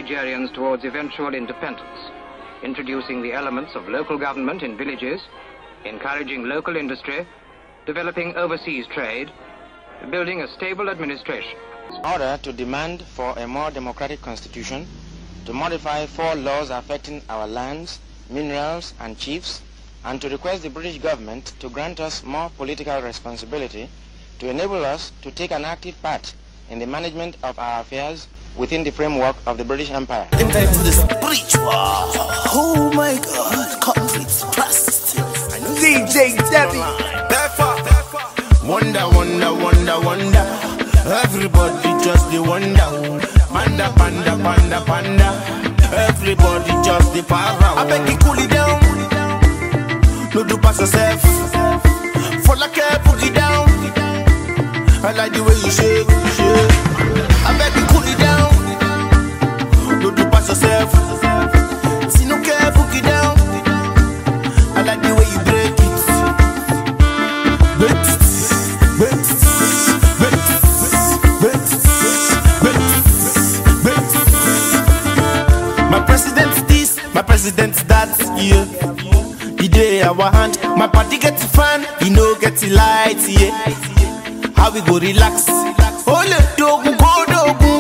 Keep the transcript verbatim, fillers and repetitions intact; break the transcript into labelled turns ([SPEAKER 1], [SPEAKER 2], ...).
[SPEAKER 1] Nigerians towards eventual independence, introducing the elements of local government in villages, encouraging local industry, developing overseas trade, building a stable administration.
[SPEAKER 2] In order to demand for a more democratic constitution, to modify four laws affecting our lands, minerals and chiefs, and to request the British government to grant us more political responsibility to enable us to take an active part in the management of our affairs within the framework of the British Empire.
[SPEAKER 3] Into the spiritual. Oh my God, conflicts, plastic. D J Debbie.
[SPEAKER 4] Wonder, wonder, wonder, wonder. Everybody just the wonder. Panda, panda, panda, panda. Everybody just the para. I beg you cool it down. No do pass yourself. For like a boogie down. I like the way you shake, shake. I beg you cool it down. No do pass yourself. See no care boogie down. I like the way you break it. Bet, bet, bet, bet, bet, bet. My president's this, my president's that, yeah. The day our hand, my party gets fan, he no get light, yeah. How we go relax? Ole dogu go dogu.